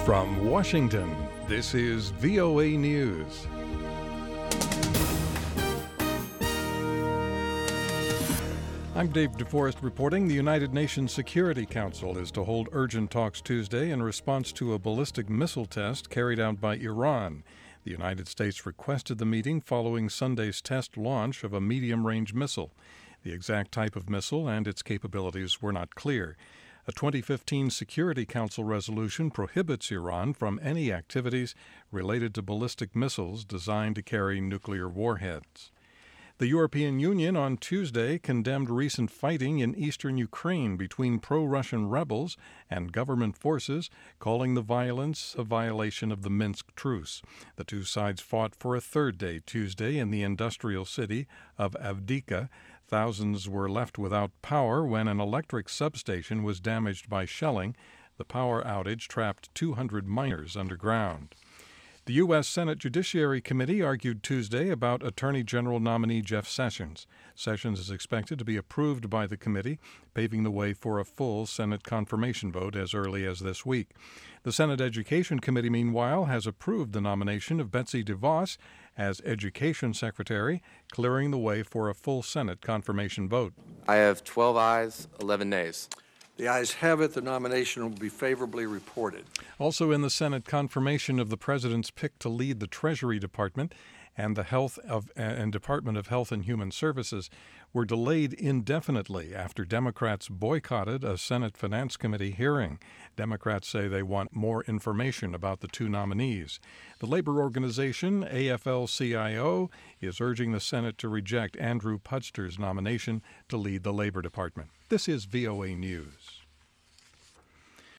From Washington, this is VOA News. I'm Dave DeForest reporting. The United Nations Security Council is to hold urgent talks Tuesday in response to a ballistic missile test carried out by Iran. The United States requested the meeting following Sunday's test launch of a medium-range missile. The exact type of missile and its capabilities were not clear. A 2015 Security Council resolution prohibits Iran from any activities related to ballistic missiles designed to carry nuclear warheads. The European Union on Tuesday condemned recent fighting in eastern Ukraine between pro-Russian rebels and government forces, calling the violence a violation of the Minsk truce. The two sides fought for a third day Tuesday in the industrial city of Avdiivka. Thousands were left without power when an electric substation was damaged by shelling. The power outage trapped 200 miners underground. The U.S. Senate Judiciary Committee argued Tuesday about Attorney General nominee Jeff Sessions. Sessions is expected to be approved by the committee, paving the way for a full Senate confirmation vote as early as this week. The Senate Education Committee, meanwhile, has approved the nomination of Betsy DeVos as Education Secretary, clearing the way for a full Senate confirmation vote. I have 12 ayes, 11 nays. The ayes have it. The nomination will be favorably reported. Also in the Senate, confirmation of the president's pick to lead the Treasury Department and the Department of Health and Human Services were delayed indefinitely after Democrats boycotted a Senate Finance Committee hearing. Democrats say they want more information about the two nominees. The labor organization AFL-CIO is urging the Senate to reject Andrew Pudster's nomination to lead the Labor Department. This is VOA News.